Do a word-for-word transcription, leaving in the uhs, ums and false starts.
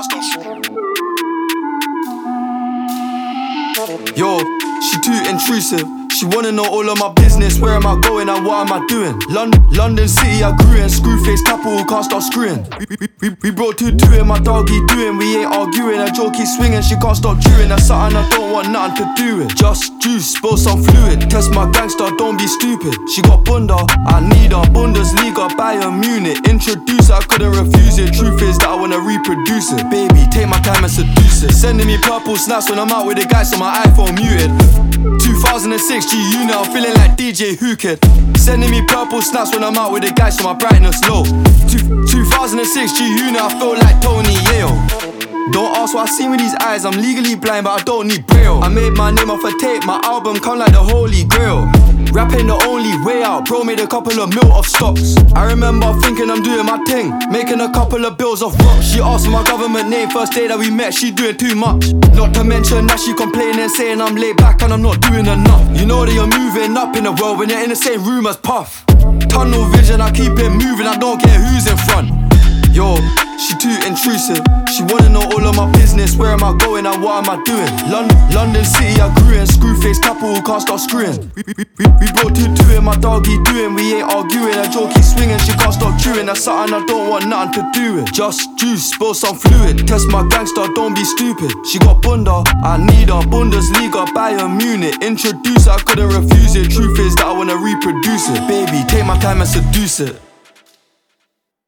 can't stop. Yo, she too intrusive. She wanna know all of my business. Where am I going and what am I doing? London, London City, I grew in. Screwface capital, can't stop screwing. We, we, we, we brought two two in, my doggy doing. We ain't arguing, her jaw keeps swinging. She can't stop chewing. That's something I don't want nothing to do with. Just juice, spill some fluid. Test my gangster, don't be stupid. She got bunda, I need her. Bundesliga, Bayern Munich. Introduce her, I couldn't refuse it. Truth is that I wanna reproduce it. Baby, take my time and seduce it. Sending me purple snaps when I'm out with the guys, so my iPhone muted. two thousand six G unit, I'm feeling like D J Who Kid. Sending me purple snaps when I'm out with the guys, so my brightness low. two thousand six G unit, I feel like Tony Yale. Don't ask what I see with these eyes, I'm legally blind but I don't need braille. I made my name off a tape, my album come like the holy grail. Rap ain't the only way out, bro made a couple of mil of stocks. I remember thinking I'm doing my thing, making a couple of bills of rocks. She asked for my government name, first day that we met, she doing too much. Not to mention that she complaining, saying I'm laid back and I'm not doing enough. You know that you're moving up in the world when you're in the same room as Puff. Tunnel vision, I keep it moving, I don't care who's in front. Yo, she too intrusive. She wanna know all of my business. Where am I going and what am I doing? London, London City, I grew in. Screwface capital, can't stop screwing. We, we, we, we brought two two in, my doggy doing. We ain't arguing, her jaw keeps swinging. She can't stop chewing. That's something I don't want nothing to do with. Just juice, spill some fluid. Test my gangster, don't be stupid. She got bunda, I need her. Bundesliga, Bayern Munich. Introduce her, I couldn't refuse it. Truth is that I wanna reproduce it. Baby, take my time and seduce it.